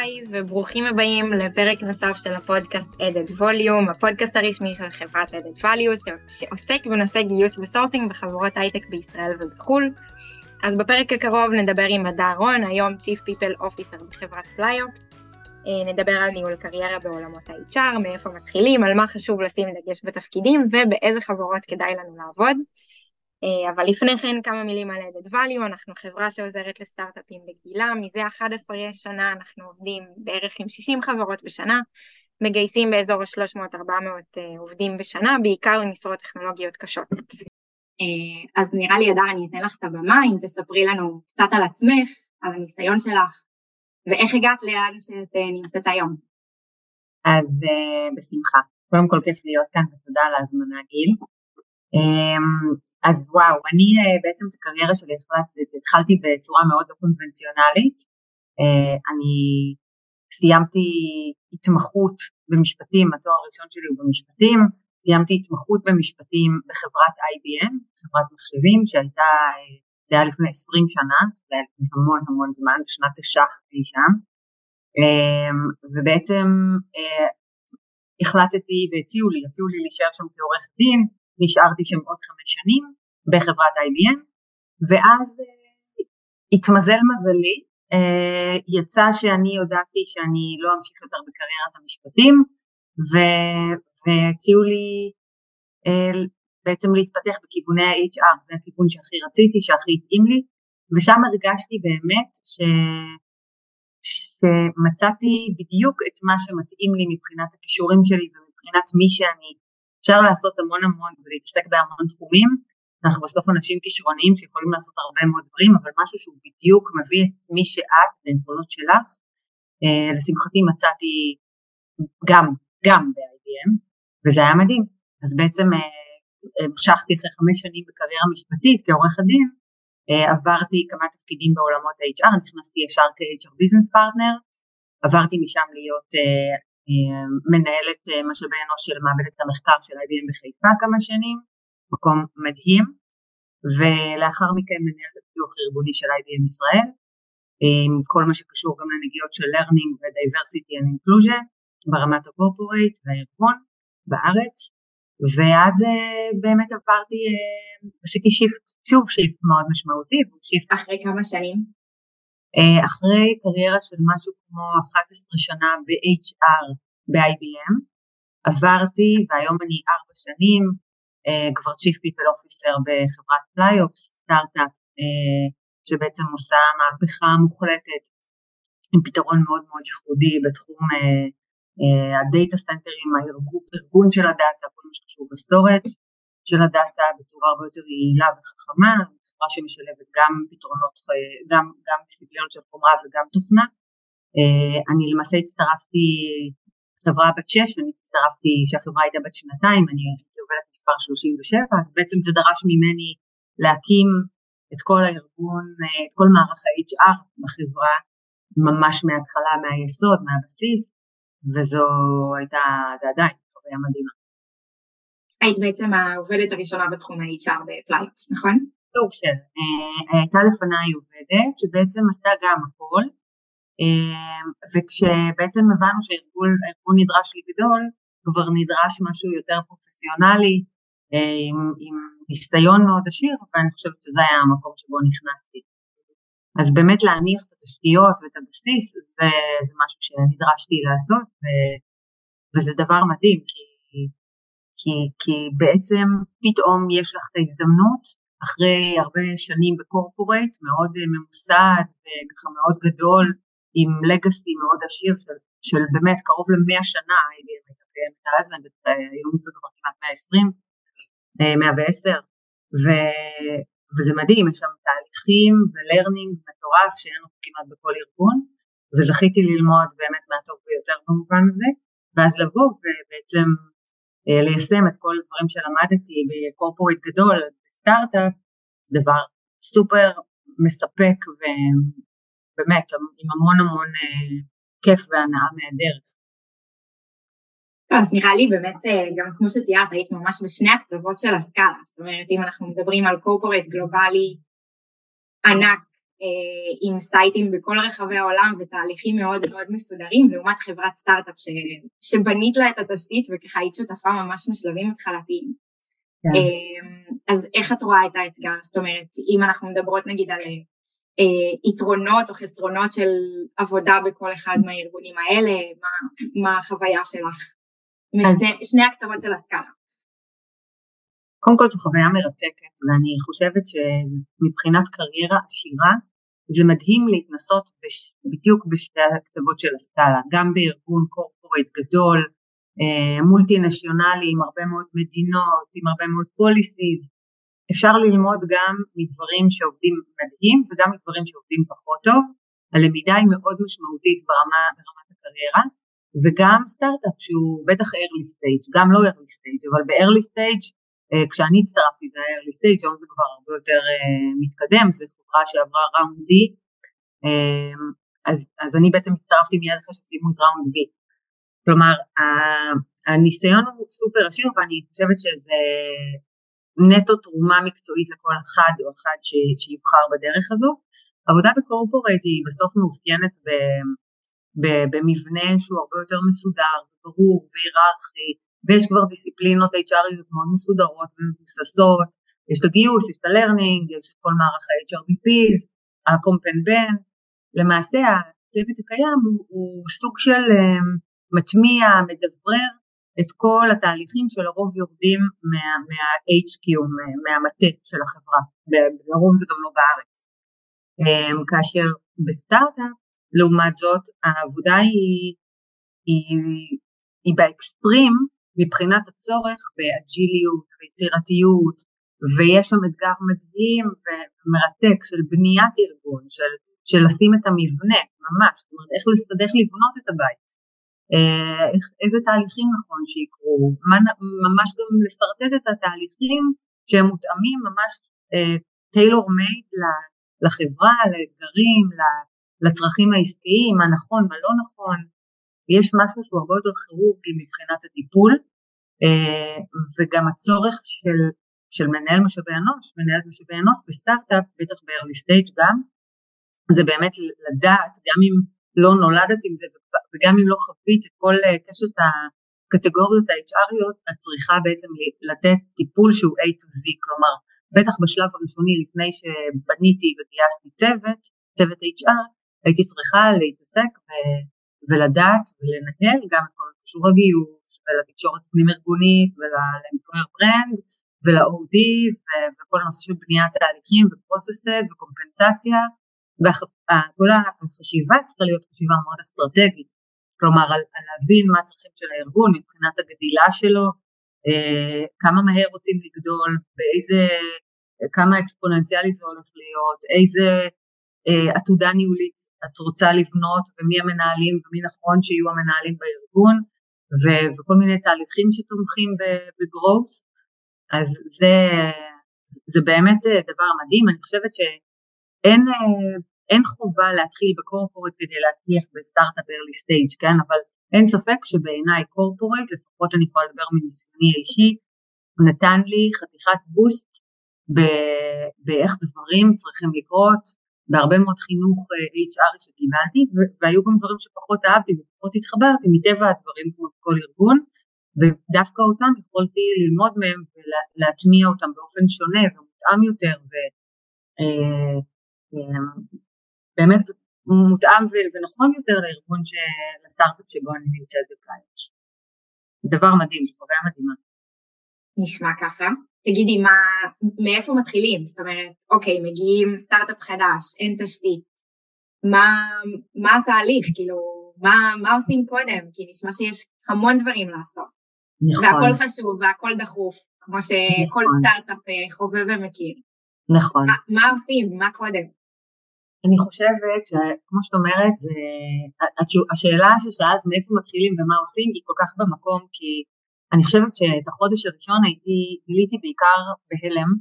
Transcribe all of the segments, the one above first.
היי וברוכים הבאים לפרק נוסף של הפודקאסט Added Volume, הפודקאסט הרשמי של חברת Added Values שעוסק בנושא גיוס וסורסינג בחברות הייטק בישראל ובחול. אז בפרק הקרוב נדבר עם הדר רון, היום Chief People Officer בחברת Flyops. נדבר על ניהול קריירה בעולמות ה-HR, מאיפה מתחילים, על מה חשוב לשים דגש בתפקידים ובאיזה חברות כדאי לנו לעבוד. אבל לפני כן כמה מילים על Added Value. אנחנו חברה שעוזרת לסטארט-אפים בגדילה, מזה 11 שנה אנחנו עובדים בערך עם 60 חברות בשנה, מגייסים באזור ה-300-400 עובדים בשנה, בעיקר למשרות טכנולוגיות קשות. אז נראה לי הדר, אני אתן לך את הבמה, אם תספרי לנו קצת על עצמך, על הניסיון שלך, ואיך הגעת לאן שאת נמצאת היום. אז בשמחה, קודם כל כיף להיות כאן ותודה על ההזמנה גיל. אז וואו, אני בעצם את הקריירה שלי התחלתי בצורה מאוד לא קונבנציונלית. אני סיימתי התמחות במשפטים, התואר הראשון שלי הוא במשפטים, סיימתי התמחות במשפטים בחברת IBM, חברת מחשבים שהייתה, זה היה לפני 20 שנה, זה היה לפני המון זמן, בשנת תש"ח שם, ובעצם החלטתי והציעו לי להישאר שם כעורך דין, נשארתי שם עוד 5 שנים בחברת IBM, ואז התמזל מזלי, יצא שאני יודעתי שאני לא אמשיך יותר בקריירת המשפטים, והציעו לי בעצם להתפתח בכיווני ה-HR, זה הכיוון שהכי רציתי, שהכי התאים לי, ושם הרגשתי באמת שמצאתי בדיוק את מה שמתאים לי מבחינת הכישורים שלי ומבחינת מי שאני. אפשר לעשות המון ולהתעסק בהמון תחומים, אנחנו בסוף אנשים כישרוניים שיכולים לעשות הרבה מאוד דברים, אבל משהו שהוא בדיוק מביא את מי שאת, את היכולות שלך. לשמחתי מצאתי גם ב-IBM, וזה היה מדהים. אז בעצם המשכתי אחרי 5 שנים בקריירה משפטית כעורך הדין, עברתי כמה תפקידים בעולמות ה-HR, נכנסתי ישר כ-HR Business Partner, עברתי משם להיות מנהלת משאבי אנוש של מעבדת המחקר של IBM בחיפה כמה שנים, מקום מדהים, ולאחר מכן מנהלת הפיתוח הארגוני של IBM ישראל, עם כל מה שקשור גם לנגיעות של learning ו-diversity and inclusion, ברמת הקורפורייט והארגון בארץ, ואז באמת עשיתי שיפט מאוד משמעותי, שיפט אחרי כמה שנים? אחרי קריירה של משהו כמו 11 שנה ב-HR ב-IBM, עברתי, והיום אני 4 שנים, כבר Chief People Officer בחברת Flyops, סטארט-אפ, שבעצם עושה מהפכה מוחלטת, עם פתרון מאוד מאוד ייחודי בתחום הדאטה סנטרים, הארגון של הדאטה, כל מה שקשור בסטורג' של הדאטה, בצורה הרבה יותר יעילה וחכמה, חברה שמשלבת גם פתרונות, גם דיסציפלינות של חומרה וגם תוכנה. אני למעשה הצטרפתי, חברה בת 6, אני הצטרפתי שהחברה הייתה בת 2, אני הייתי עובדת מספר 37, אז בעצם זה דרש ממני להקים את כל הארגון, את כל מערך ה-HR בחברה, ממש מההתחלה, מהיסוד, מהבסיס, זה עדיין חוויה מדהימה. היית בעצם העובדת הראשונה בתחום ה-HR בפלייופס, נכון? סוג של, הייתה לפניי עובדת שבעצם עשתה גם הכל, וכשבעצם הבנו שהארגון נדרש לגדול, כבר נדרש משהו יותר פרופסיונלי, עם ניסיון מאוד עשיר, ואני חושבת שזה היה המקום שבו נכנסתי. אז באמת להניח את התשתיות ואת הבסיס, זה משהו שנדרשתי לעשות, וזה דבר מדהים, כי בעצם פתאום יש לך את ההזדמנות, אחרי הרבה שנים בקורפורייט, מאוד ממוסד, וככה מאוד גדול, עם לגאסי מאוד עשיר, של באמת קרוב ל100 שנה, IBM הייתה קיימת אז, היום זה כבר כמעט 120, 110, וזה מדהים, יש שם תהליכים ולרנינג מטורף, שאין לנו כמעט בכל ארגון, וזכיתי ללמוד באמת מהטוב ביותר במובן הזה, ואז לבוא ובעצם ליישם את כל הדברים שלמדתי בקורפורייט גדול, בסטארט-אפ, זה דבר סופר מספק ובאמת עם המון כיף והנאה מהדרך. אז נראה לי באמת, גם כמו שתיארת, היית ממש בשני הקצוות של הסקאלה, זאת אומרת, אם אנחנו מדברים על קורפורייט גלובלי ענק, עם סייטים בכל רחבי העולם ותהליכים מאוד מאוד מסודרים, לעומת חברת סטארט-אפ שבנית לה את התשתית וככה היית שותפה ממש משלבים התחלתיים. אז איך את רואה את האתגר? זאת אומרת, אם אנחנו מדברות נגיד על יתרונות או חסרונות של עבודה בכל אחד מהארגונים האלה, מה החוויה שלך? משני הכתבות של הסקאלה. קודם כל זו חוויה מרתקת, ואני חושבת שמבחינת קריירה עשירה, זה מדהים להתנסות בדיוק בשתי הקצוות של הסקאלה, גם בארגון קורפורייט גדול, מולטי נשיונלי, עם הרבה מאוד מדינות, עם הרבה מאוד פוליסיז, אפשר ללמוד גם מדברים שעובדים מדהים, וגם מדברים שעובדים פחות טוב, הלמידה היא מאוד משמעותית ברמת הקריירה, וגם סטארט-אפ שהוא בטח early stage, גם לא early stage, אבל ב-early stage, כשאני הצטרפתי זה early stage, היום זה כבר הרבה יותר מתקדם, זה חברה שעברה ראונד D, אז אני בעצם הצטרפתי מיד אחרי שסיימו את ראונד B, כלומר, הניסיון הוא סופר עשיר, ואני חושבת שזה נטו תרומה מקצועית לכל אחד או אחד שיבחר בדרך הזו. עבודה בקורפורייט היא בסוף מאופיינת במבנה שהוא הרבה יותר מסודר, ברור והיררכי, ויש כבר דיסציפלינות HRיות מאוד מסודרות ומבוססות, יש את הגיוס, יש את הלרנינג, יש את כל מערך ה-HRBPs, הקומפן-בן, למעשה הצוות הקיים הוא סוג של מטמיע, מדברר את כל התהליכים שלרוב יורדים מה-HQ, מהמטה של החברה, לרוב זה גם לא בארץ. כאשר בסטארט-אפ, לעומת זאת, העבודה היא באקסטרים, מבחינת הצורך באג'יליות ויצירתיות, ויש שם אתגר מדהים ומרתק של בניית ארגון, של לשים את המבנה, ממש, זאת אומרת, איך לבנות את הבית, איזה תהליכים נכון שיקרו, ממש גם לסרטט את התהליכים שהם מותאמים ממש טיילור מייד לחברה, לאתגרים, לצרכים העסקיים, מה נכון, מה לא נכון, יש משהו שהוא הרבה יותר כירורגי מבחינת הטיפול, וגם הצורך של מנהל משאבי אנוש, מנהלת משאבי אנוש בסטארט-אפ, בטח ב-early stage גם, זה באמת לדעת, גם אם לא נולדת עם זה, וגם אם לא חווית את כל קשת הקטגוריות ה-HRיות, את צריכה בעצם לתת טיפול שהוא A to Z, כלומר, בטח בשלב הראשוני לפני שבניתי וגייסתי צוות HR, הייתי צריכה להתעסק ולדעת ולנהל גם את כל הקשור הגיוס, ולתקשורת פנים ארגונית, ול-employer brand, ול-OD, וכל הנושא של בניית תהליכים ופרוססד וקומפנסציה, וכל החשיבה צריכה להיות חשיבה מאוד אסטרטגית, כלומר על להבין מה הצרכים של הארגון מבחינת הגדילה שלו, כמה מהר רוצים לגדול, כמה אקספוננציאלי זה הולך להיות, איזה עתודה ניהולית את רוצה לבנות, ומי המנהלים ומי נכון שיהיו המנהלים בארגון, וכל מיני תהליכים שתומכים בגרוס, אז זה באמת דבר מדהים. אני חושבת שאין חובה להתחיל בקורפורט כדי להצליח בסטארט-אפ early stage, כן? אבל אין ספק שבעיניי קורפורט, לפחות אני יכולה לדבר מניסיוני האישי, נתן לי חתיכת בוסט באיך דברים צריכים לקרות, בהרבה מאוד חינוך HR שקיבלתי, והיו גם דברים שפחות אהבתי ופחות התחברתי מטבע הדברים כמו כל ארגון, ודווקא אותם יכולתי ללמוד מהם ולהטמיע אותם באופן שונה ומותאם יותר, ובאמת מותאם ונכון יותר לארגון לסטארט-אפ שבו אני נמצאת בפלייש. דבר מדהים, זו חוויה מדהימה. נשמע ככה. תגידי, מאיפה מתחילים? זאת אומרת, אוקיי, מגיעים סטארט-אפ חדש, אין תשתית. מה התהליך? כאילו, מה עושים קודם? כי נשמע שיש המון דברים לעשות. נכון. והכל חשוב, והכל דחוף, כמו שכל סטארט-אפ חובב ומכיר. נכון. מה עושים? מה קודם? אני חושבת שכמו שאת אומרת, השאלה ששאלת מאיפה מתחילים ומה עושים היא כל כך במקום, כי אני חושבת שאת החודש הראשון גיליתי בעיקר בהלם,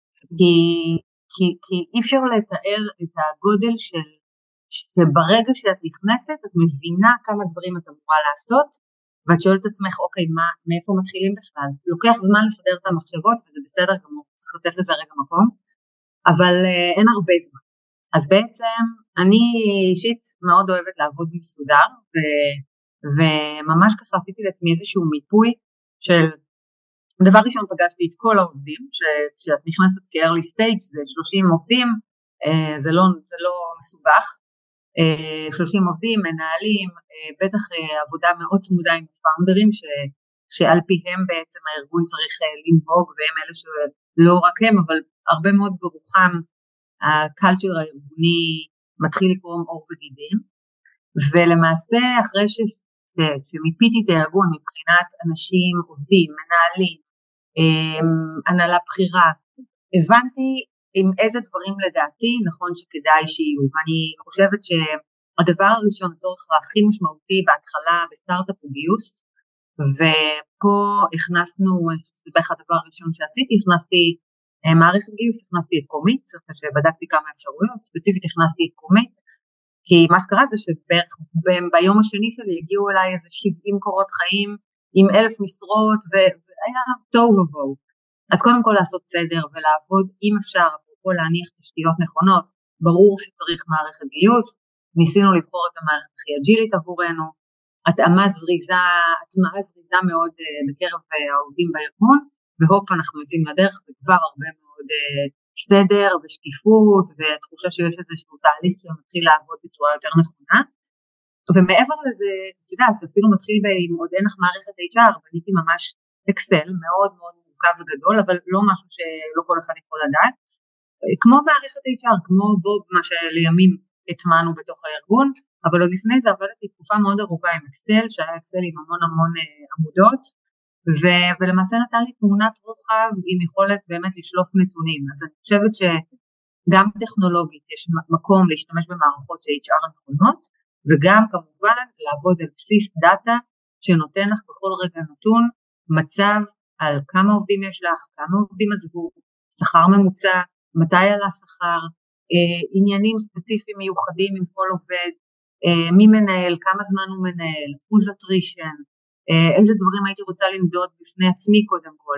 כי אי אפשר לתאר את הגודל שברגע שאת נכנסת, את מבינה כמה דברים את אמורה לעשות, ואת שואלת את עצמך, אוקיי, מאיפה מתחילים בכלל? לוקח זמן לסדר את המחשבות, וזה בסדר גמור, צריך לתת לזה רגע מקום, אבל אין הרבה זמן. אז בעצם אני אישית מאוד אוהבת לעבוד מסודר, וממש ככה עשיתי לעצמי איזשהו מיפוי של, דבר ראשון פגשתי את כל העובדים, שכשאת נכנסת כ-early stage זה 30 עובדים, זה לא מסובך, 30 עובדים, מנהלים, בטח עבודה מאוד צמודה עם פאונדרים, שעל פיהם בעצם הארגון צריך לנהוג, והם אלה שלא רק הם, אבל הרבה מאוד ברוחם, הקלצ'ר הארגוני מתחיל לקרום עור וגידים, ולמעשה אחרי שמיפיתי את הארגון מבחינת אנשים, עובדים, מנהלים, הנהלה בחירה, הבנתי עם איזה דברים לדעתי נכון שכדאי שיהיו, ואני חושבת שהדבר הראשון, הצורך הכי משמעותי בהתחלה בסטארט-אפ הוא גיוס, ופה הכנסנו, זה בערך הדבר הראשון שעשיתי, הכנסתי מערכת גיוס, הכנסתי את קומית, שבדקתי כמה אפשרויות, ספציפית הכנסתי את קומית, כי מה שקרה זה שבערך ביום השני שלי הגיעו אליי איזה 70 קורות חיים עם 1,000 משרות, והיה טוב ובואו. אז קודם כל לעשות סדר ולעבוד, אם אפשר, אפרופו להניח תשתיות נכונות, ברור שצריך מערכת גיוס, ניסינו לבחור את המערכת הכי אג'ילית עבורנו, הטמעה זריזה מאוד בקרב העובדים בארגון, והופ אנחנו יוצאים לדרך, וכבר הרבה מאוד סדר ושקיפות, והתחושה שיש איזשהו תהליך שמתחיל לעבוד בצורה יותר נכונה, ומעבר לזה, אתה יודע, זה אפילו מתחיל עם עוד אין לך מערכת HR, בניתי ממש אקסל מאוד מאוד מורכב וגדול, אבל לא משהו שלא כל אחד יכול לדעת, כמו מערכת HR, כמו מה שלימים התמנו בתוך הארגון, אבל עוד לפני זה עבדתי תקופה מאוד ארוכה עם אקסל, שהיה אקסל עם המון עמודות, ולמעשה נתן לי תמונת רוחב עם יכולת באמת לשלוף נתונים, אז אני חושבת שגם טכנולוגית יש מקום להשתמש במערכות ש-HR נכונות, וגם כמובן לעבוד על בסיס דאטה שנותן לך בכל רגע נתון מצב על כמה עובדים יש לך, כמה עובדים עזבו, שכר ממוצע, מתי עלה שכר, עניינים ספציפיים מיוחדים עם כל עובד, מי מנהל, כמה זמן הוא מנהל, אחוז אטרישן, איזה דברים הייתי רוצה למדוד בפני עצמי קודם כל.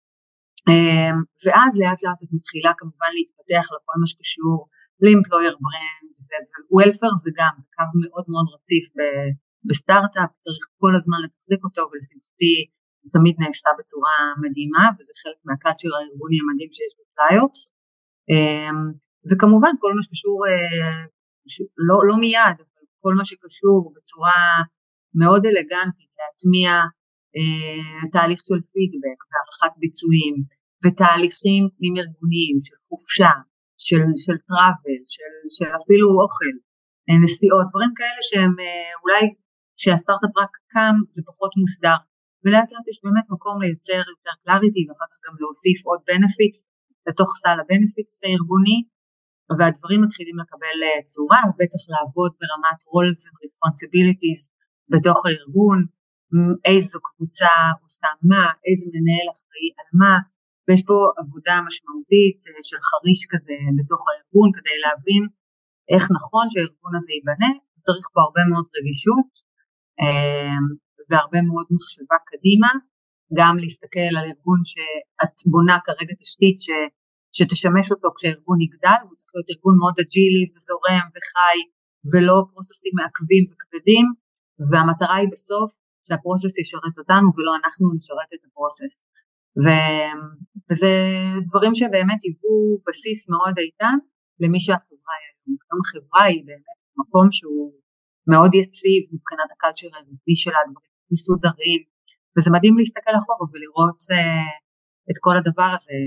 ואז לאט לאט את מתחילה כמובן להתפתח לכל מה שקשור לאמפלויר ברנד, ווולפר זה גם, זה קו מאוד מאוד רציף בסטארט-אפ, צריך כל הזמן לתחזק אותו, ולשמחתי זה תמיד נעשה בצורה מדהימה, וזה חלק מהקלצ'ר הארגוני המדהים שיש בפליי-אופס, וכמובן כל מה שקשור, לא מיד, אבל כל מה שקשור בצורה מאוד אלגנטית, להטמיע תהליך של פידבק, וערכת ביצועים, ותהליכים פנים ארגוניים של חופשה, של טראבל, של אפילו אוכל, נסיעות, דברים כאלה שהם אולי שהסטארט-אפ רק קם זה פחות מוסדר, ולאט לאט יש באמת מקום לייצר יותר קלאריטי, ואחר כך גם להוסיף עוד בנפיטס לתוך סל הבנפיטס הארגוני, והדברים מתחילים לקבל צורה, בטח לעבוד ברמת roles and responsibilities בתוך הארגון, איזו קבוצה עושה מה, איזה מנהל אחראי על מה, ויש פה עבודה משמעותית של חריש כזה בתוך הארגון, כדי להבין איך נכון שהארגון הזה ייבנה, צריך פה הרבה מאוד רגישות, והרבה מאוד מחשבה קדימה, גם להסתכל על ארגון שאת בונה כרגע תשתית שתשמש אותו כשהארגון יגדל, הוא צריך להיות ארגון מאוד אג'ילי וזורם וחי, ולא פרוססים מעכבים וכבדים, והמטרה היא בסוף שהפרוסס ישרת אותנו ולא אנחנו נשרת את הפרוסס. וזה דברים שבאמת היוו בסיס מאוד איתן למי שהחברה היא היום. גם החברה היא באמת מקום שהוא מאוד יציב מבחינת הקלצ'ר הארגוני שלה, דברים מסודרים, וזה מדהים להסתכל אחורה ולראות את כל הדבר הזה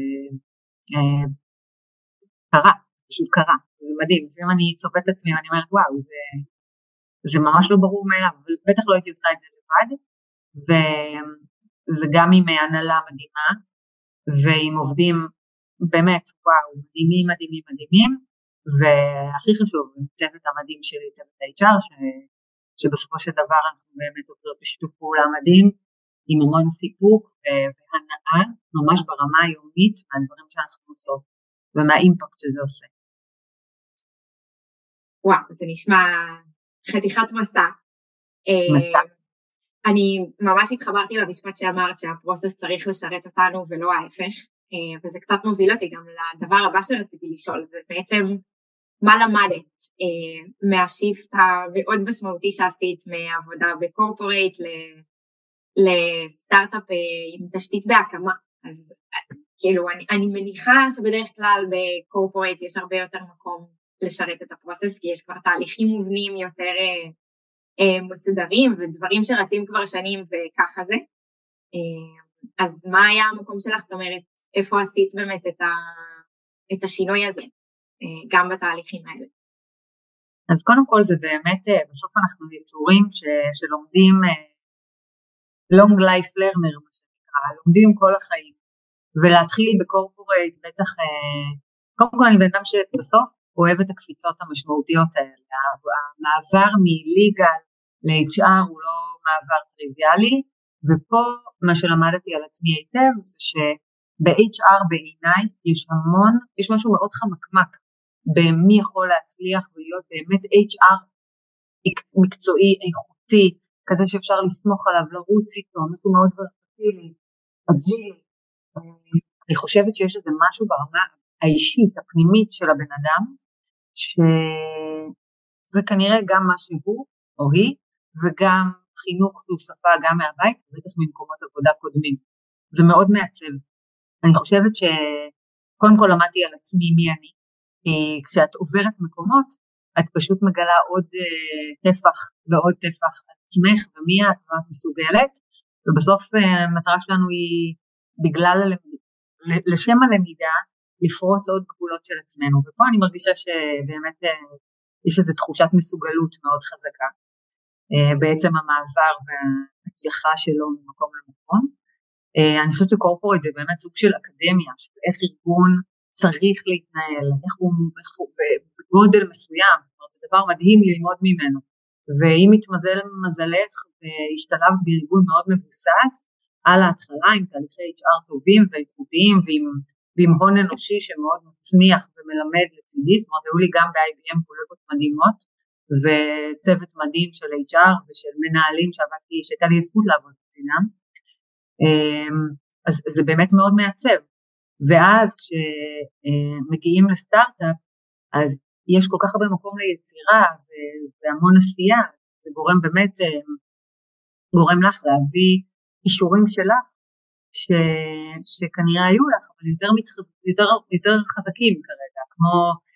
קרה, זה פשוט קרה, זה מדהים. לפעמים אני צובט את עצמי ואני אומרת וואו, זה ממש לא ברור מאליו, אבל בטח לא הייתי עושה את זה לבד, וזה גם עם הנהלה מדהימה, ועם עובדים באמת וואו, מדהימים, והכי חשוב, צוות המדהים שלי, צוות ה-HR, שבסופו של דבר אנחנו באמת עוברות בשיתוף פעולה מדהים, עם המון סיפוק והנאה, ממש ברמה היומית, מהדברים שאנחנו עושות, ומהאימפקט שזה עושה. וואו, זה נשמע חתיכת מסע. אני ממש התחברתי למשפט שאמרת שהפרוסס צריך לשרת אותנו ולא ההפך, וזה קצת מוביל אותי גם לדבר הבא שרציתי לשאול, זה בעצם מה למדת מהשיפט המאוד משמעותי שעשית מעבודה בקורפורייט לסטארט-אפ עם תשתית בהקמה. אז כאילו אני מניחה שבדרך כלל בקורפורייט יש הרבה יותר מקום לשרת את הפרוסס, כי יש כבר תהליכים מובנים יותר מסודרים ודברים שרצים כבר שנים וככה זה. אז מה היה המקום שלך? זאת אומרת, איפה עשית באמת את השינוי הזה, גם בתהליכים האלה? אז קודם כל זה באמת, בסוף אנחנו יצורים שלומדים long life learner, מה שנקרא, לומדים כל החיים, ולהתחיל בקורפורייט, בטח, קודם כל אני בן אדם שבסוף אוהב את הקפיצות המשמעותיות האלה, המעבר מליגל ל-HR הוא לא מעבר טריוויאלי, ופה מה שלמדתי על עצמי היטב, זה שב-HR בעיניי יש משהו מאוד חמקמק, במי יכול להצליח ולהיות באמת HR מקצועי, איכותי, כזה שאפשר לסמוך עליו, לרוץ איתו, משהו מאוד ורסטילי, אג'ילי. אני חושבת שיש איזה משהו ברמה האישית, הפנימית של הבן אדם, שזה כנראה גם מה שהוא או היא, וגם חינוך שהוא שפה גם מהבית, ובטח ממקומות עבודה קודמים. זה מאוד מעצב. אני חושבת שקודם כל למדתי על עצמי מי אני, כי כשאת עוברת מקומות, את פשוט מגלה עוד טפח ועוד טפח על עצמך, ומי את מסוגלת, ובסוף המטרה שלנו היא בגלל לשם הלמידה, לפרוץ עוד גבולות של עצמנו, ופה אני מרגישה שבאמת יש איזו תחושת מסוגלות מאוד חזקה, בעצם המעבר וההצלחה שלו ממקום למקום. אני חושבת שקורפורייט זה באמת סוג של אקדמיה, של איך ארגון צריך להתנהל, איך הוא בגודל מסוים, זה דבר מדהים ללמוד ממנו, ואם מתמזל מזלך והשתלב בארגון מאוד מבוסס, על ההתחלה עם תהליכי HR טובים ואיכותיים, ועם הון אנושי שמאוד מצמיח ומלמד לצידי, זאת אומרת, היו לי גם ב-IBM קולגות מדהימות, וצוות מדהים של HR ושל מנהלים שהייתה לי זכות לעבוד בצינם, אז זה באמת מאוד מעצב, ואז כשמגיעים לסטארט-אפ, אז יש כל כך הרבה מקום ליצירה והמון עשייה, זה גורם באמת, גורם לך להביא אישורים שלך, שכנראה היו לך, אבל יותר חזקים כרגע, כמו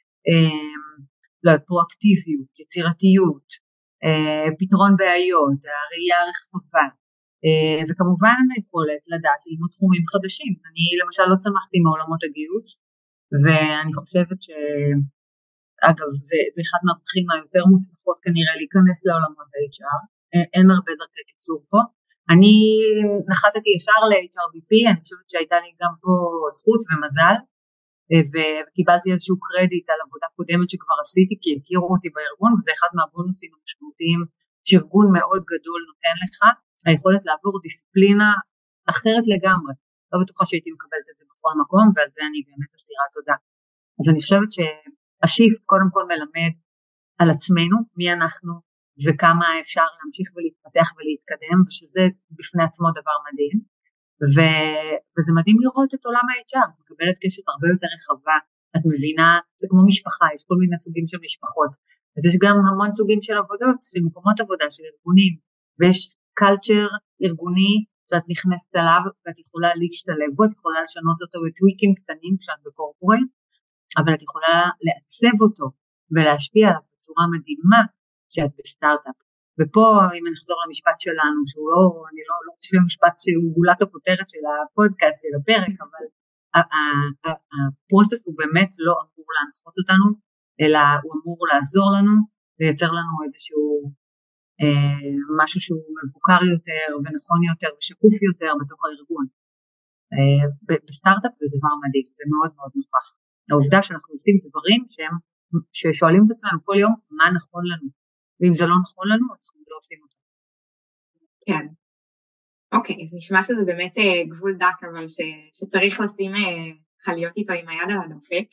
פרואקטיביות, יצירתיות, פתרון בעיות, הראייה הרחבה, וכמובן יכולת לדעת ללמוד תחומים חדשים. אני למשל לא צמחתי מעולמות הגיוס, ואני חושבת אגב, זה אחד מהפכים היותר מוצלחות כנראה להיכנס לעולמות ה-HR, אין הרבה דרכי קיצור פה. אני נחתתי ישר ל-HRBP, אני חושבת שהייתה לי גם פה זכות ומזל, וקיבלתי איזשהו קרדיט על עבודה קודמת שכבר עשיתי, כי הכירו אותי בארגון, וזה אחד מהבונוסים המשמעותיים שארגון מאוד גדול נותן לך, היכולת לעבור דיסציפלינה אחרת לגמרי. לא בטוחה שהייתי מקבלת את זה בכל מקום, ועל זה אני באמת אסירה תודה. אז אני חושבת שהשיפט קודם כל מלמד על עצמנו, מי אנחנו, וכמה אפשר להמשיך ולהתפתח ולהתקדם, ושזה בפני עצמו דבר מדהים, וזה מדהים לראות את עולם ה-HR, את מקבלת קשת הרבה יותר רחבה, את מבינה, זה כמו משפחה, יש כל מיני סוגים של משפחות, אז יש גם המון סוגים של עבודות, של מקומות עבודה, של ארגונים, ויש קלצ'ר ארגוני שאת נכנסת אליו, ואת יכולה להשתלב בו, את יכולה לשנות אותו בטוויקים קטנים כשאת בקורפורייט, אבל את יכולה לעצב אותו, ולהשפיע עליו בצורה מדהימה, שאת בסטארט-אפ. ופה, אם אני אחזור למשפט שלנו, שהוא לא, אני לא חושב משפט שהוא גולת הכותרת של הפודקאסט, של הפרק, אבל הפרוסס הוא באמת לא אמור להנחות אותנו, אלא הוא אמור לעזור לנו, לייצר לנו איזשהו משהו שהוא מבוקר יותר, ונכון יותר, ושקוף יותר בתוך הארגון. בסטארט-אפ זה דבר מדהים, זה מאוד מאוד נוכח. העובדה שאנחנו עושים דברים ששואלים את עצמנו כל יום, מה נכון לנו? ואם זה לא נכון לנו, אנחנו לא עושים אותו. כן. אוקיי, אז נשמע שזה באמת גבול דק, אבל שצריך לשים חליות איתו עם היד על הדופק.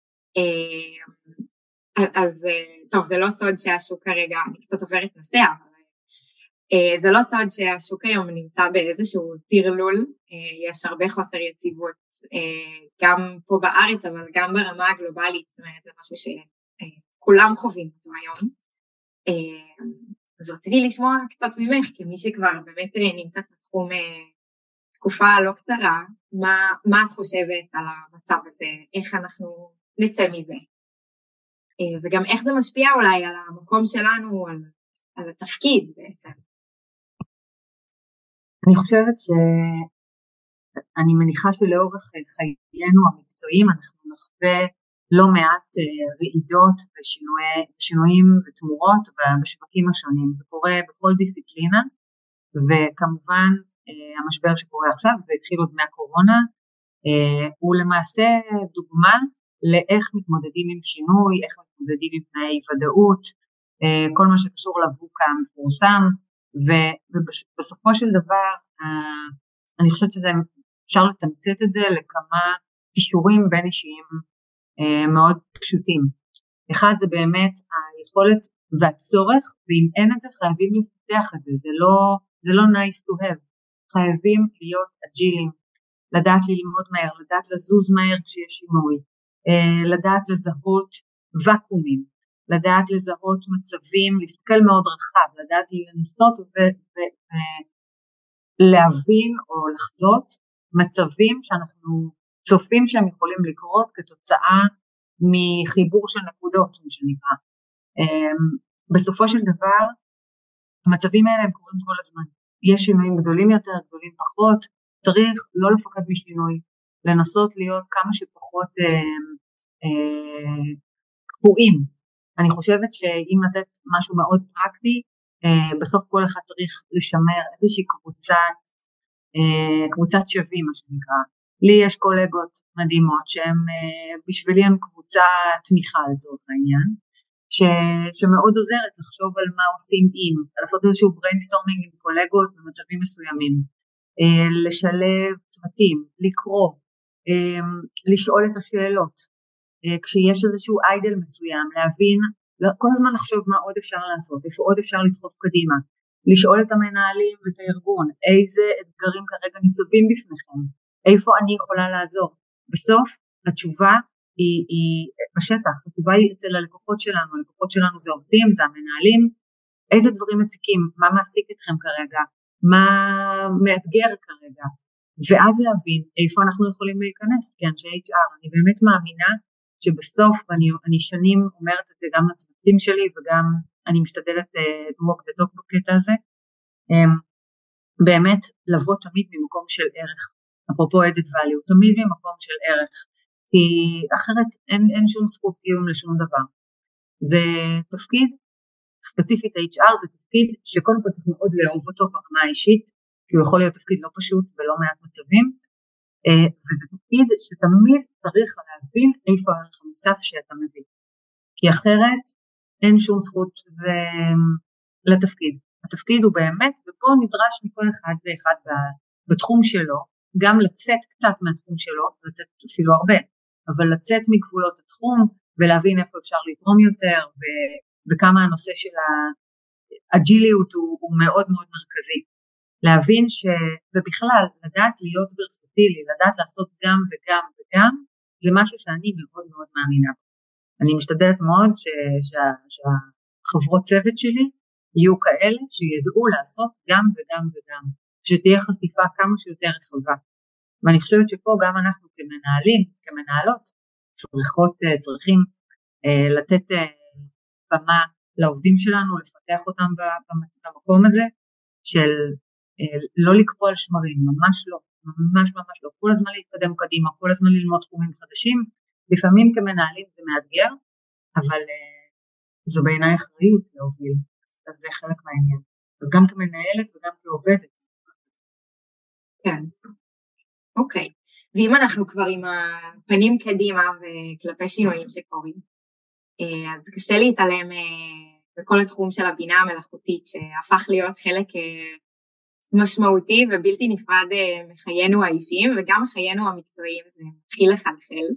אז טוב, זה לא סוד שהשוק כרגע, אני קצת עוברת נושא, אבל זה לא סוד שהשוק היום נמצא באיזשהו תרלול, יש הרבה חוסר יציבות, גם פה בארץ, אבל גם ברמה הגלובלית, זאת אומרת, זה משהו כולם חווים אותו היום. אז רציתי לשמוע קצת ממך, כמי שכבר באמת נמצאת בתחום תקופה לא קצרה, מה את חושבת על המצב הזה, איך אנחנו נצא מזה, וגם איך זה משפיע אולי על המקום שלנו, על התפקיד בעצם. אני חושבת שאני מניחה שלאורך חיינו המקצועיים אנחנו נחווה לא מעט רעידות ושינויים ותמורות בשווקים השונים. זה קורה בכל דיסציפלינה, וכמובן המשבר שקורה עכשיו, זה התחיל עוד מהקורונה, הוא למעשה דוגמה לאיך מתמודדים עם שינוי, איך מתמודדים עם תנאי ודאות, כל מה שקשור לבוקה המפורסם, ובסופו של דבר אני חושבת שזה אפשר לתמצת את זה לכמה קישורים בין אישיים מאוד פשוטים. אחד זה באמת היכולת והצורך, ואם אין את זה חייבים לפתח את זה, זה לא nice to have, חייבים להיות אג'ילים, לדעת ללמוד מהר, לדעת לזוז מהר כשיש שינוי, לדעת לזהות וקומים, לדעת לזהות מצבים, להסתכל מאוד רחב, לדעת לנסות ולהבין או לחזות מצבים שאנחנו צופים שהם יכולים לקרות כתוצאה מחיבור של נקודות, מה שנקרא. בסופו של דבר, המצבים האלה הם קורים כל הזמן. יש שינויים גדולים יותר, גדולים פחות, צריך לא לפחד משינוי, לנסות להיות כמה שפחות קפואים. אני חושבת שאם לתת משהו מאוד פרקטי, בסוף כל אחד צריך לשמר איזושהי קבוצת שווים, מה שנקרא. לי יש קולגות מדהימות שהן בשבילי הן קבוצה תמיכה לצורך העניין, שמאוד עוזרת לחשוב על מה עושים לעשות איזשהו brainstorming עם קולגות במצבים מסוימים, לשלב צוותים, לקרוא, לשאול את השאלות, כשיש איזשהו איידל מסוים, להבין, כל הזמן לחשוב מה עוד אפשר לעשות, איפה עוד אפשר לדחוף קדימה, לשאול את המנהלים ואת הארגון, איזה אתגרים כרגע ניצבים בפניכם, איפה אני יכולה לעזור. בסוף התשובה היא בשטח, התשובה היא אצל הלקוחות שלנו זה עובדים, זה המנהלים, איזה דברים מציקים, מה מעסיק אתכם כרגע, מה מאתגר כרגע, ואז להבין איפה אנחנו יכולים להיכנס, כי אנשי HR, אני באמת מאמינה שבסוף, אני שנים אומרת את זה גם לצוותים שלי, וגם אני משתדלת walk the talk בקטע הזה, באמת לבוא תמיד ממקום של ערך, אפרופו added value, תמיד ממקום של ערך, כי אחרת אין שום זכות קיום לשום דבר. זה תפקיד, ספציפית HR, זה תפקיד שקודם כל צריך מאוד לאהוב אותו ברמה האישית, כי הוא יכול להיות תפקיד לא פשוט ולא מעט מצבים, וזה תפקיד שתמיד צריך להבין איפה הערך המוסף שאתה מביא, כי אחרת אין שום זכות לתפקיד. התפקיד הוא באמת, ופה נדרש מכל אחד ואחד בתחום שלו, גם לצאת קצת מהתחום שלו, לצאת אפילו הרבה, אבל לצאת מגבולות התחום, ולהבין איפה אפשר לתרום יותר, וכמה הנושא של האג'יליות הוא מאוד מאוד מרכזי. להבין ובכלל, לדעת להיות ורסטילי, לדעת לעשות גם וגם וגם, זה משהו שאני מאוד מאוד מאמינה. אני משתדלת מאוד שהחברות צוות שלי יהיו כאלה שידעו לעשות גם וגם וגם, שתהיה חשיפה כמה שיותר רחבה. ואני חושבת שפה גם אנחנו כמנהלים, כמנהלות, צריכים לתת במה לעובדים שלנו, לפתח אותם במקום הזה, של לא לקפוא על שמרים, ממש לא, ממש לא, כל הזמן להתקדם קדימה, כל הזמן ללמוד תחומים חדשים, לפעמים כמנהלים זה מאתגר, אבל זו בעיניי אחריות להוביל, אז זה חלק מהעניין, אז גם כמנהלת וגם כעובדת. כן, אוקיי, ואם אנחנו כבר עם הפנים קדימה וכלפי שינויים שקורים, אז קשה להתעלם בכל התחום של הבינה המלאכותית, שהפך להיות חלק משמעותי ובלתי נפרד מחיינו האישיים, וגם מחיינו המקצועיים, זה מתחיל לחלחל.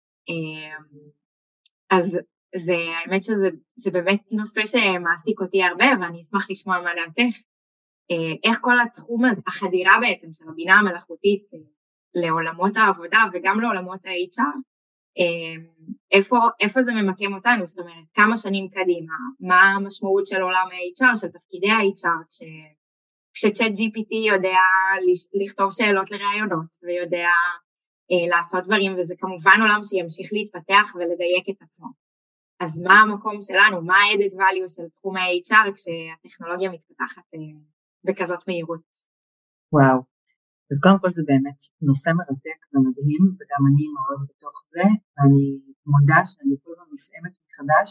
אז האמת שזה באמת נושא שמעסיק אותי הרבה, ואני אשמח לשמוע מה דעתך. איך כל התחום הזה, החדירה בעצם של הבינה המלאכותית לעולמות העבודה וגם לעולמות ה-HR, איפה זה ממקם אותנו, זאת אומרת, כמה שנים קדימה, מה המשמעות של עולם ה-HR, של תפקידי ה-HR, כשצ'אט GPT יודע לכתוב שאלות לרעיונות, ויודע לעשות דברים, וזה כמובן עולם שימשיך להתפתח ולדייק את עצמו. אז מה המקום שלנו, מה ה-added value של תחום ה-HR, כשהטכנולוגיה מתפתחת בכזאת מהירות? וואו, אז קודם כל זה באמת נושא מרתק ומדהים, וגם אני מאוד בתוך זה, ואני מודה שאני כל פעם נפעמת מחדש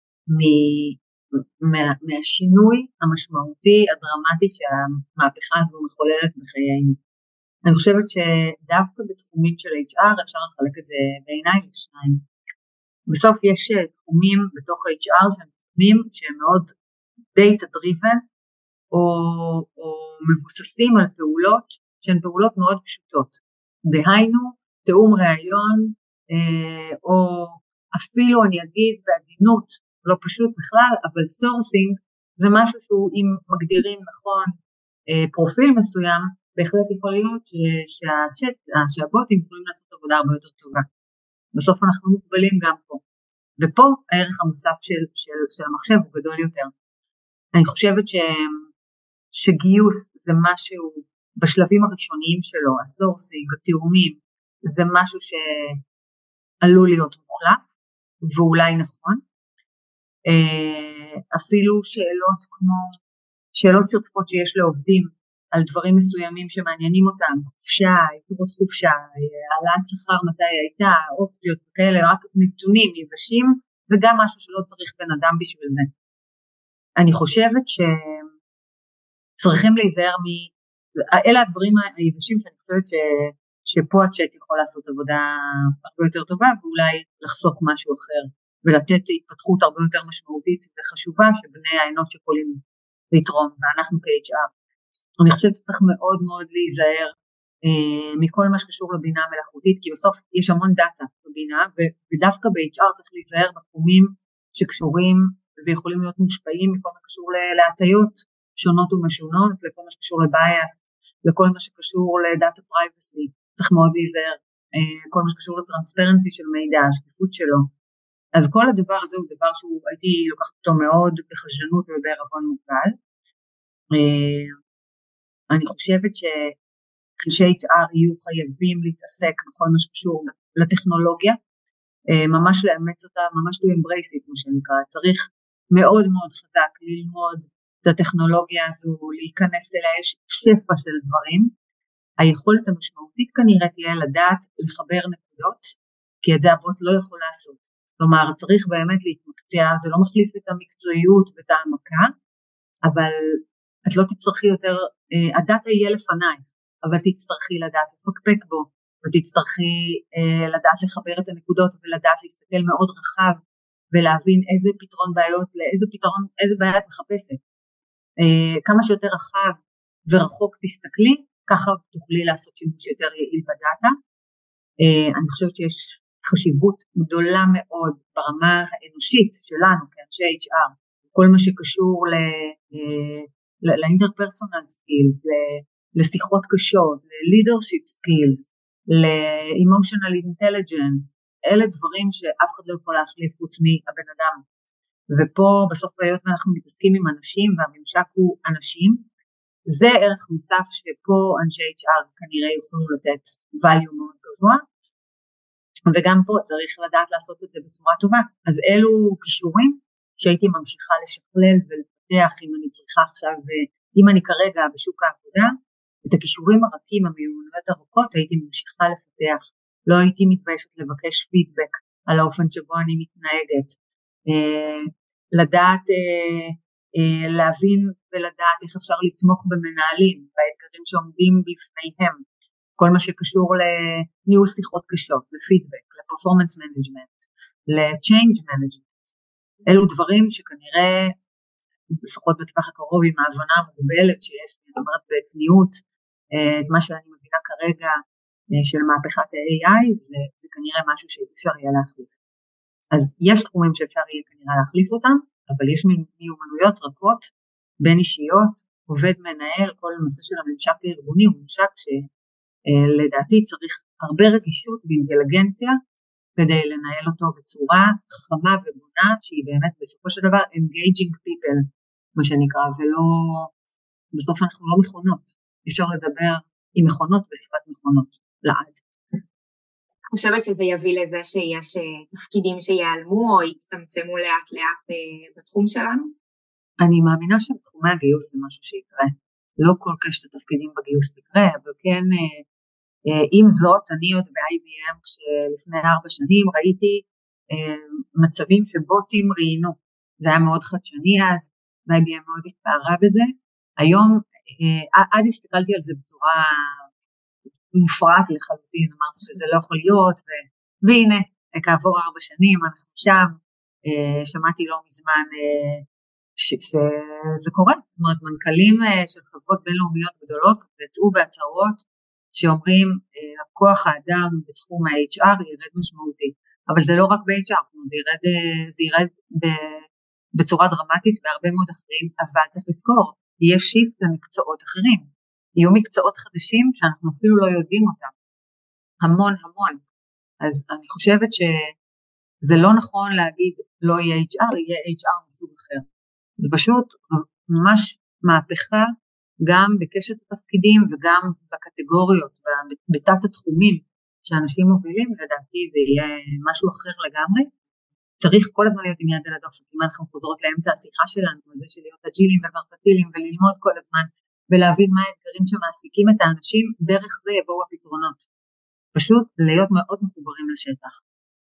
מהשינוי המשמעותי, הדרמטי שהמהפכה הזו מחוללת בחיינו. אני חושבת שדווקא בתחומים של HR אפשר לחלק את זה בעיניי לשניים. בסוף יש תחומים בתוך HR שהם תחומים שהם מאוד data driven, או מבוססים על פעולות שהן פעולות מאוד פשוטות. דהיינו, תאום רעיון, או אפילו אני אגיד בעדינות, לא פשוט בכלל, אבל סורסינג זה משהו שהוא, אם מגדירים נכון פרופיל מסוים, בהחלט יכול להיות שהבוטים יכולים לעשות עבודה הרבה יותר טובה. בסוף אנחנו מוגבלים גם פה. ופה הערך המוסף של המחשב הוא גדול יותר. אני חושבת שגיוס זה משהו בשלבים הראשוניים שלו, הסורסינג, התאומים, זה משהו שעלול להיות מוחלף, ואולי נכון. אפילו שאלות כמו שאלות שוטפות שיש לעובדים על דברים מסוימים שמעניינים אותם, חופשה, יתרות חופשה, העלאת שכר מתי הייתה, אופציות כאלה, רק נתונים יבשים, זה גם משהו שלא צריך בן אדם בשביל זה. אני חושבת שצריכים להיזהר אלה הדברים היבשים שאני חושבת שפה הצ'אט יכול לעשות עבודה הרבה יותר טובה, ואולי לחסוך משהו אחר, ולתת התפתחות הרבה יותר משמעותית וחשובה, שבני האנוש יכולים לתרום, ואנחנו כ-HR. אני חושבת שצריך מאוד מאוד להיזהר מכל מה שקשור לבינה המלאכותית, כי בסוף יש המון דאטה בבינה, ודווקא ב-HR צריך להיזהר בתחומים שקשורים ויכולים להיות מושפעים מכל מה שקשור להטיות שונות ומשונות, לכל מה שקשור לבייס, לכל מה שקשור לדאטה פרייבסי, צריך מאוד להיזהר, כל מה שקשור לטרנספרנסי של מידע, השקיפות שלו. אז כל הדבר הזה הוא דבר שהוא הייתי לוקחת אותו מאוד בחשדנות ובערבון מוגבל. אני חושבת שאנשי HR יהיו חייבים להתעסק בכל מה שקשור לטכנולוגיה, ממש לאמץ אותה, ממש to embrace it, מה שנקרא. צריך מאוד מאוד חזק ללמוד את הטכנולוגיה הזו, להיכנס אליה, יש שפע של דברים. היכולת המשמעותית כנראה תהיה לדעת לחבר נקודות, כי את זה הבוט לא יכול לעשות. כלומר, צריך באמת להתמקצע, זה לא מחליף את המקצועיות ואת העמקה, אבל את לא תצטרכי יותר, הדאטה יהיה לפנייך, אבל תצטרכי לדעת לפקפק בו, ותצטרכי לדעת לחבר את הנקודות, ולדעת להסתכל מאוד רחב, ולהבין איזה פתרון בעיות, איזה בעיה את מחפשת. כמה שיותר רחב ורחוק תסתכלי, ככה תוכלי לעשות שימוש יותר יעיל בדאטה. אני חושבת שיש חשיבות גדולה מאוד ברמה האנושית שלנו כאנשי HR, כל מה שקשור לאינטרפרסונל סקילס, לשיחות קשות, ל-leadership skills, ל-emotional intelligence, אלה דברים שאף אחד לא יכול להחליף חוץ מהבן אדם. ופה בסוף היות אנחנו מתעסקים עם אנשים והממשק הוא אנשים, זה ערך מוסף שפה אנשי HR כנראה יוכלו לתת value מאוד גבוה, וגם פה צריך לדעת לעשות את זה בצורה טובה. אז אלו קישורים שהייתי ממשיכה לשכלל ולפתח אם אני צריכה עכשיו, אם אני כרגע בשוק העבודה, את הקישורים הרכים, המיומנויות ארוכות, הייתי ממשיכה לפתח. לא הייתי מתביישת לבקש פידבק על האופן שבו אני מתנהגת. לדעת, להבין ולדעת איך אפשר לתמוך במנהלים, באתגרים שעומדים בפניהם. כל מה שקשור לניהול שיחות קשות, לפידבק, לפרפורמנס מנג'מנט, לצ'יינג' מנג'מנט. אלו דברים שכנראה, לפחות בטווח הקרוב עם ההבנה המוגבלת שיש, אני אומרת בצניעות, את מה שאני מבינה כרגע של מהפכת ה-AI, זה כנראה משהו שאפשר יהיה להחליף. אז יש תחומים שאפשר יהיה כנראה להחליף אותם, אבל יש מיומנויות רכות, בין אישיות, עובד מנהל, כל הנושא של הממשק הארגוני הוא ממשק שלדעתי צריך הרבה רגישות ואינטליגנציה כדי לנהל אותו בצורה חכמה ובונה, שהיא באמת בסופו של דבר engaging people, מה שנקרא, ולא, בסוף אנחנו לא מכונות, אפשר לדבר עם מכונות בשפת מכונות, לעד. אני חושבת שזה יביא לזה שיש תפקידים שיעלמו או יצטמצמו לאט לאט בתחום שלנו? אני מאמינה שבתחומי הגיוס זה משהו שיקרה, לא כל קשת התפקידים בגיוס תקרה, אבל כן, עם זאת, אני עוד ב-IBM כשלפני 4 שנים ראיתי מצבים שבוטים ראיינו, זה היה מאוד חדשני אז, ו-IBM מאוד התפארה בזה, היום עד הסתכלתי על זה בצורה מופרעת לחלוטין, אמרתי שזה לא יכול להיות, והנה, כעבור 4 שנים אנחנו שם, שמעתי לא מזמן שזה קורה, זאת אומרת מנכ"לים של חברות בינלאומיות גדולות יצאו בהצהרות שאומרים כוח האדם בתחום ה-HR ירד משמעותי, אבל זה לא רק ב-HR, זאת אומרת זה ירד בצורה דרמטית בהרבה מאוד אחרים, אבל צריך לזכור, יש שיפט למקצועות אחרים, יהיו מקצועות חדשים שאנחנו אפילו לא יודעים אותם, המון, אז אני חושבת שזה לא נכון להגיד לא יהיה HR, יהיה HR מסוג אחר, זה פשוט ממש מהפכה גם בקשת התפקידים וגם בקטגוריות, בתת התחומים שאנשים מובילים, לדעתי זה יהיה משהו אחר לגמרי, צריך כל הזמן להיות עם יד על הדופק, אם אנחנו חוזרות לאמצע השיחה שלנו, על זה של להיות אג'ילים וורסטיליים וללמוד כל הזמן, ולהבין מה האתגרים שמעסיקים את האנשים, דרך זה יבואו הפתרונות, פשוט להיות מאוד מחוברים לשטח.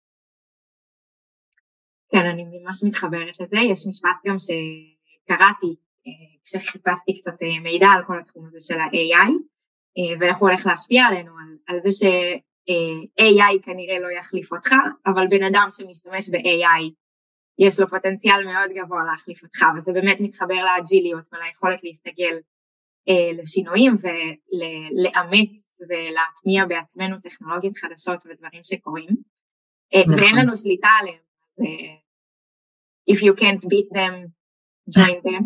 כן, אני ממש מתחברת לזה, יש משפט גם שקראתי, כשחיפשתי קצת מידע על כל התחום הזה של ה-AI, ואיך הוא הולך להשפיע עלינו, על זה ש-AI כנראה לא יחליף אותך, אבל בן אדם שמשתמש ב-AI, יש לו פוטנציאל מאוד גבוה להחליף אותך, וזה באמת מתחבר לאג'יליות וליכולת להסתגל לשינויים ולאמץ ולהטמיע בעצמנו טכנולוגיות חדשות ודברים שקורים, ואין לנו שליטה עליהם, אז if you can't beat them, join them.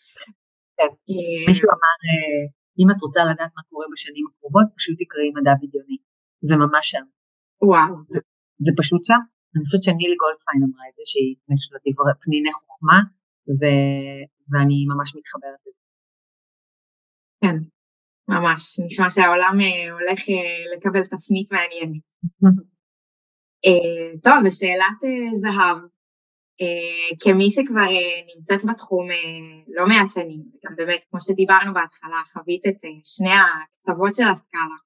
מישהו אמר, אם את רוצה לדעת מה קורה בשנים הקרובות, פשוט תקראי מדע בדיוני, זה ממש שם. וואו. זה פשוט שם, אני חושבת שנילי גולדפיין אמרה את זה, שיש לה פניני חוכמה, ואני ממש מתחברת לזה. כן, ממש, נשמע שהעולם הולך לקבל תפנית מעניינת. טוב, ושאלת זהב, כמי שכבר נמצאת בתחום לא מעט שנים, גם באמת כמו שדיברנו בהתחלה, חווית את שני הקצוות של הסקאלה,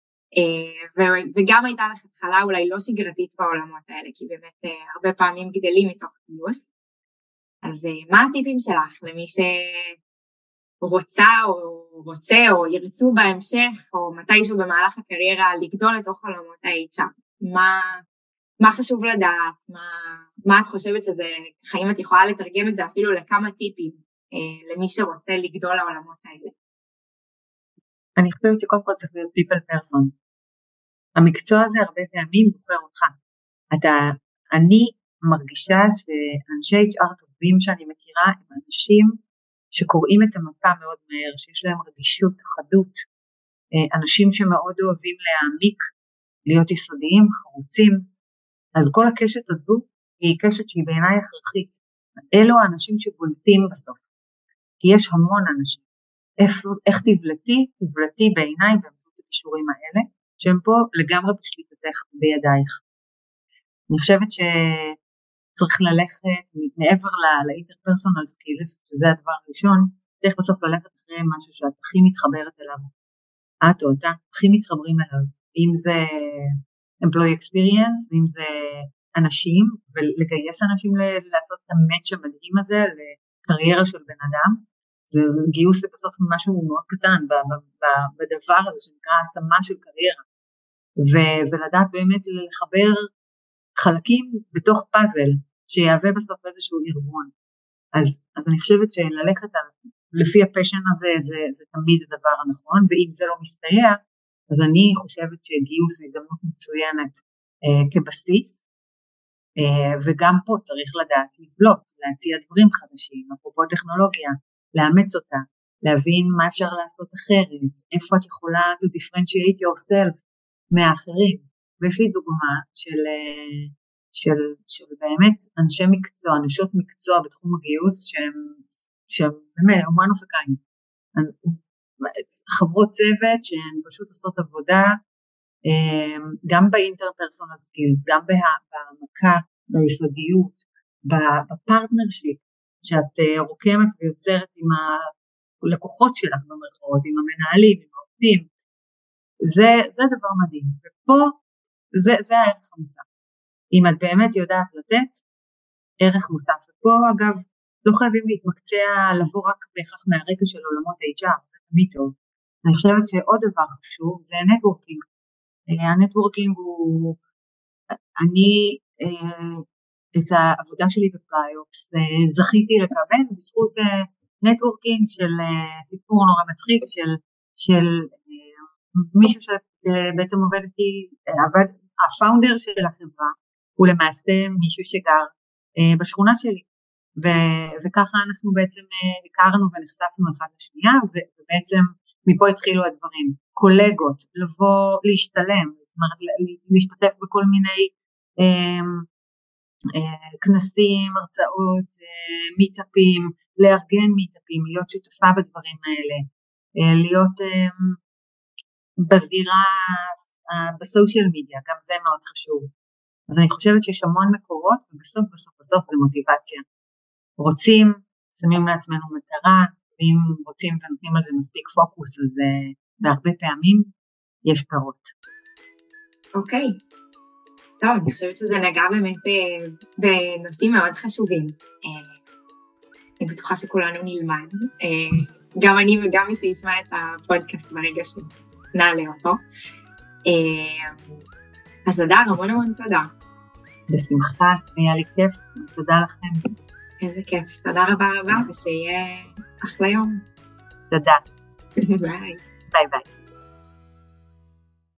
וגם הייתה לך התחלה אולי לא שגרתית בעולמות האלה, כי באמת הרבה פעמים גדלים מתוך גיוס, אז מה הטיפים שלך למי שרוצה או ירצו בהמשך, או מתישהו במהלך הקריירה לגדול לתוך עולמות ה-HR, מה חשוב לדעת, מה את חושבת שזה, אם את יכולה לתרגם את זה אפילו לכמה טיפים למי שרוצה לגדול לעולמות האלה? אני חושבת שקודם כל צריך להיות people person. המקצוע הזה הרבה פעמים בוחר אותך. אני מרגישה שאנשי HR טובים שאני מכירה הם אנשים שקוראים את המפה מאוד מהר, שיש להם רגישות, חדות, אנשים שמאוד אוהבים להעמיק, להיות יסודיים, חרוצים, אז כל הקשת הזו היא קשת שהיא בעיניי הכרחית. אלו האנשים שבולטים בסוף, כי יש המון אנשים. איך תבלטי בעיניי באמצעות הכישורים האלה, שהם פה לגמרי בשליטתך בידייך. אני חושבת שצריך ללכת מעבר ל-interpersonal skills, שזה הדבר הראשון, צריך בסוף ללכת אחרי משהו שאת הכי מתחברת אליו. את או אתה הכי מתחברים אליו, אם זה employee experience, ואם זה אנשים, ולגייס אנשים לעשות את המאץ' המדהים הזה לקריירה של בן אדם, זה גיוס זה בסוף משהו מאוד קטן בדבר הזה שנקרא השמה של קריירה, ולדעת באמת לחבר חלקים בתוך פאזל, שיהווה בסוף איזשהו ארגון. אז אני חושבת שללכת לפי הפשן הזה, זה תמיד הדבר הנכון, ואם זה לא מסתייע, אז אני חושבת שגיוס היא הזדמנות מצוינת כבסיס, וגם פה צריך לדעת לבלוט, להציע דברים חדשים, אפרופו טכנולוגיה, לאמץ אותה, להבין מה אפשר לעשות אחרת, איפה את יכולה to differentiate yourself מהאחרים, ויש לי דוגמה של באמת אנשי מקצוע, נשות מקצוע בתחום הגיוס, שהם באמת one of a kind, חברות צוות שהן פשוט עושות עבודה, גם באינטרפרסונל סקילס, גם בהעמקה, ביסודיות, בפרטנרשיפ, שאת רוקמת ויוצרת עם הלקוחות שלך במרכאות, עם המנהלים, עם העובדים, זה דבר מדהים, ופה זה הערך המוסף. אם את באמת יודעת לתת ערך מוסף, ופה אגב לא חייבים להתמקצע לבוא רק בהכרח מהרקע של עולמות HR, זה תמיד טוב. אני חושבת שעוד דבר חשוב זה הנטוורקינג. הנטוורקינג הוא, אני את העבודה שלי בפליופס זכיתי לקבל בזכות נטוורקינג של סיפור נורא מצחיק של מישהו שבעצם עובד איתי, הפאונדר של החברה הוא למעשה מישהו שגר בשכונה שלי, וככה אנחנו בעצם הכרנו ונחשפנו אחד לשנייה, ובעצם מפה התחילו הדברים, קולגות, לבוא להשתלם, זאת אומרת להשתתף בכל מיני כנסים, הרצאות, מיטאפים, לארגן מיטאפים, להיות שותפה בדברים האלה, להיות בזירה, בסושיאל מדיה, גם זה מאוד חשוב. אז אני חושבת שיש המון מקורות, ובסוף זה מוטיבציה. רוצים, שמים לעצמנו מטרה, ואם רוצים ונותנים על זה מספיק פוקוס, אז בהרבה פעמים יש פירות. אוקיי. טוב, אני חושבת שזה נגע באמת בנושאים מאוד חשובים. אני בטוחה שכולנו נלמד. גם אני וגם מי שישמע את הפודקאסט ברגע שנעלה אותו. אז תודה, המון תודה. בשמחה, היה לי כיף, תודה לכם. איזה כיף, תודה רבה, ושיהיה אחלה יום. תודה. ביי. ביי.